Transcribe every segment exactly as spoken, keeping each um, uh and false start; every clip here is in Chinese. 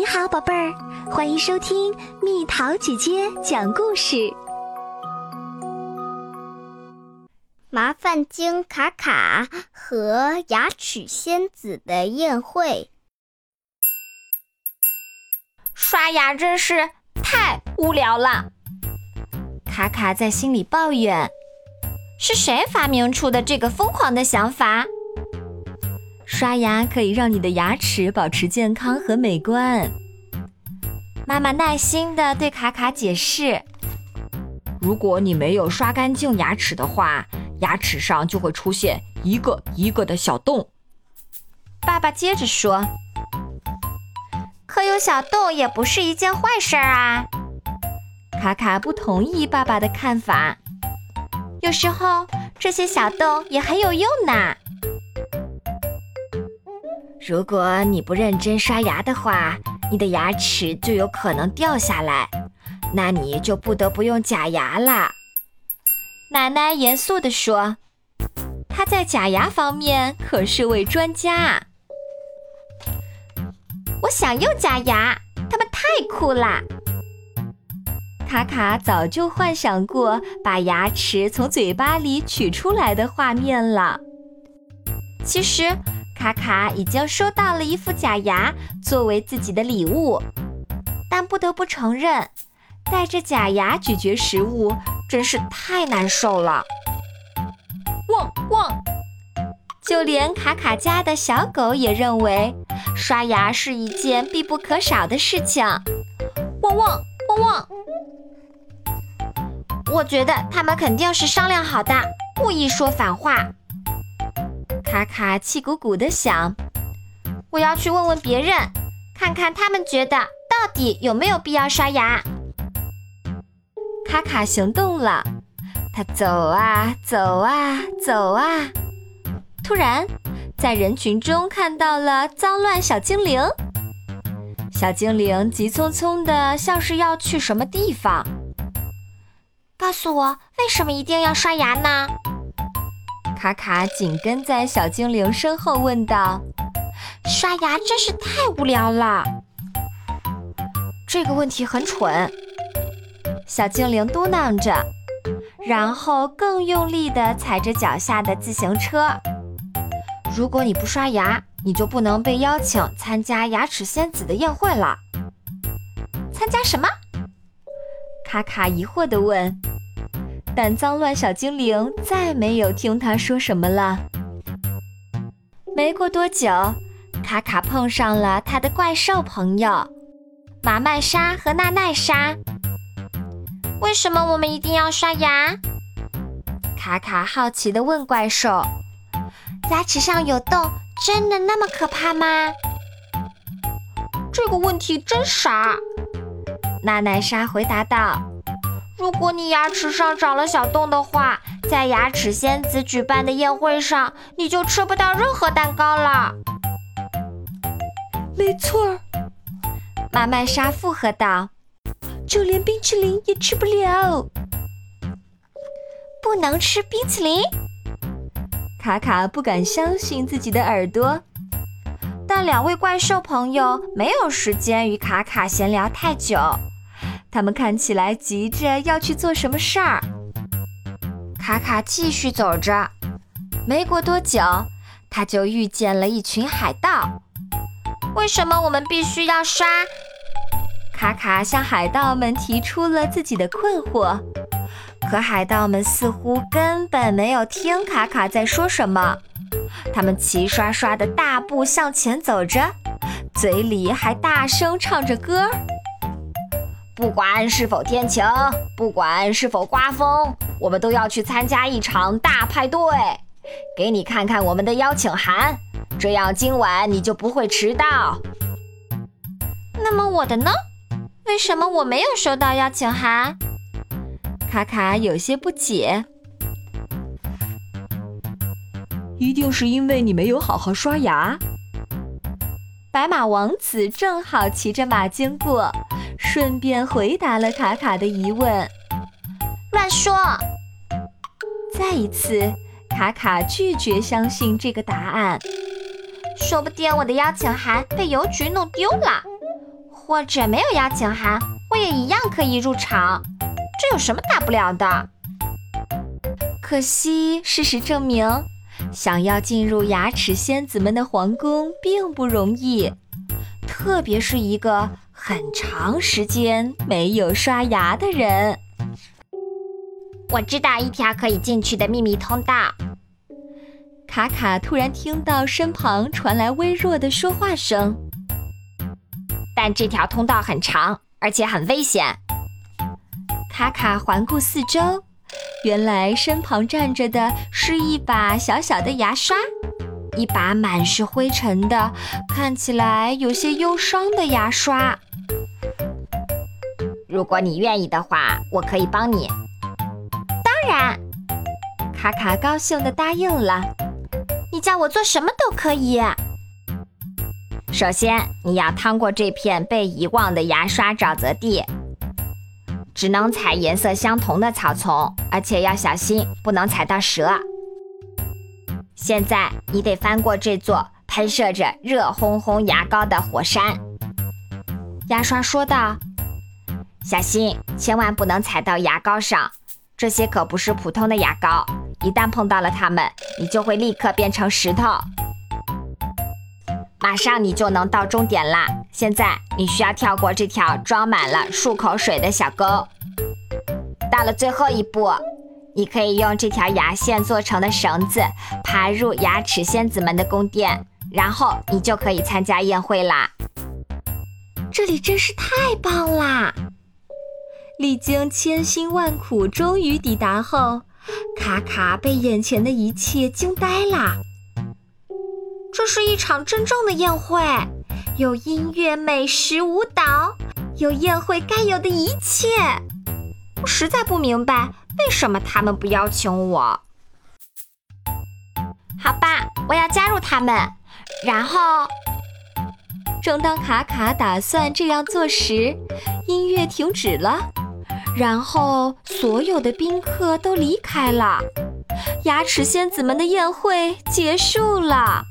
你好，宝贝儿，欢迎收听蜜桃姐姐讲故事。 麻烦精卡卡和牙齿仙子的宴会。 刷牙真是太无聊了，卡卡在心里抱怨。是谁发明出的这个疯狂的想法？ 刷牙可以让你的牙齿保持健康和美观。 妈妈耐心地对卡卡解释， 如果你没有刷干净牙齿的话，牙齿上就会出现一个一个的小洞。 爸爸接着说，可有小洞也不是一件坏事啊。 卡卡不同意爸爸的看法， 有时候这些小洞也很有用呢。 如果你不认真刷牙的话，你的牙齿就有可能掉下来，那你就不得不用假牙啦。 奶奶严肃地说， 她在假牙方面可是位专家。 我想用假牙，它们太酷啦。 卡卡早就幻想过把牙齿从嘴巴里取出来的画面了。 其实卡卡已经收到了一副假牙作为自己的礼物，但不得不承认，戴着假牙咀嚼食物真是太难受了。 汪汪！ 就连卡卡家的小狗也认为刷牙是一件必不可少的事情。汪汪汪汪！我觉得他们肯定是商量好的，故意说反话。卡卡气鼓鼓地想，我要去问问别人，看看他们觉得到底有没有必要刷牙。 卡卡行动了，他走啊走啊走啊，突然在人群中看到了脏乱小精灵。小精灵急匆匆的，像是要去什么地方。 告诉我，为什么一定要刷牙呢？ 卡卡紧跟在小精灵身后问道。 刷牙真是太无聊了。这个问题很蠢， 小精灵嘟囔着，然后更用力地踩着脚下的自行车。 如果你不刷牙，你就不能被邀请参加牙齿仙子的宴会了。参加什么？ 卡卡疑惑地问，但脏乱小精灵再没有听他说什么了。没过多久，卡卡碰上了他的怪兽朋友马麦莎和娜奈莎。为什么我们一定要刷牙？ 卡卡好奇地问怪兽， 牙齿上有洞真的那么可怕吗？这个问题真傻。 娜奈莎回答道， 如果你牙齿上长了小洞的话，在牙齿仙子举办的宴会上，你就吃不到任何蛋糕了。 没错， 马麦莎附和道， 就连冰淇淋也吃不了。 不能吃冰淇淋？ 卡卡不敢相信自己的耳朵， 但两位怪兽朋友没有时间与卡卡闲聊太久， 他们看起来急着要去做什么事儿。 卡卡继续走着， 没过多久，他就遇见了一群海盗。 为什么我们必须要刷？ 卡卡向海盗们提出了自己的困惑，可海盗们似乎根本没有听卡卡在说什么。他们齐刷刷地大步向前走着，嘴里还大声唱着歌。 不管是否天晴，不管是否刮风，我们都要去参加一场大派对。给你看看我们的邀请函，这样今晚你就不会迟到。 那么我的呢？为什么我没有收到邀请函？ 卡卡有些不解。 一定是因为你没有好好刷牙。 白马王子正好骑着马经过，顺便回答了卡卡的疑问。 乱说！ 再一次，卡卡拒绝相信这个答案。 说不定我的邀请函被邮局弄丢了， 或者没有邀请函，我也一样可以入场，这有什么大不了的？ 可惜，事实证明，想要进入牙齿仙子们的皇宫并不容易，特别是一个很长时间没有刷牙的人。 我知道一条可以进去的秘密通道。 卡卡突然听到身旁传来微弱的说话声， 但这条通道很长，而且很危险。 卡卡环顾四周，原来身旁站着的是一把小小的牙刷，一把满是灰尘的，看起来有些忧伤的牙刷。 如果你愿意的话，我可以帮你。 当然， 卡卡高兴地答应了。 你叫我做什么都可以。 首先，你要趟过这片被遗忘的牙刷沼泽地，只能踩颜色相同的草丛，而且要小心，不能踩到蛇。现在，你得翻过这座喷射着热烘烘牙膏的火山。牙刷说道：“小心，千万不能踩到牙膏上，这些可不是普通的牙膏，一旦碰到了它们，你就会立刻变成石头。马上你就能到终点啦！现在你需要跳过这条装满了漱口水的小沟。到了最后一步，你可以用这条牙线做成的绳子爬入牙齿仙子们的宫殿，然后你就可以参加宴会啦。 这里真是太棒啦！历经千辛万苦终于抵达后，卡卡被眼前的一切惊呆了。 这是一场真正的宴会，有音乐、美食、舞蹈，有宴会该有的一切。我实在不明白为什么他们不邀请我。好吧，我要加入他们。然后， 正当卡卡打算这样做时，音乐停止了，然后所有的宾客都离开了，牙齿仙子们的宴会结束了。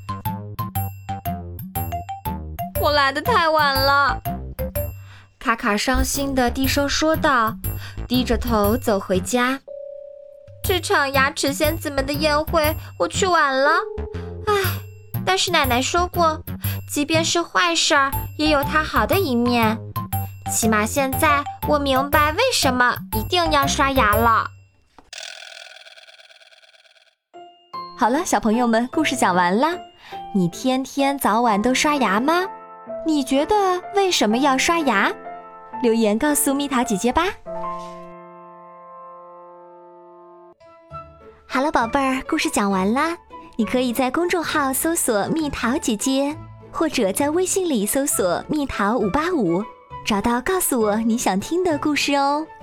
我来得太晚了，卡卡伤心地低声说道，低着头走回家。 这场牙齿仙子们的宴会我去晚了，唉，但是奶奶说过，即便是坏事儿也有它好的一面，起码现在我明白为什么一定要刷牙了。 好了，小朋友们，故事讲完了。你天天早晚都刷牙吗？你觉得为什么要刷牙？留言告诉蜜桃姐姐吧。 好了，宝贝儿，故事讲完啦。你可以在公众号搜索蜜桃姐姐，或者在微信里搜索蜜桃五八五，找到告诉我你想听的故事哦。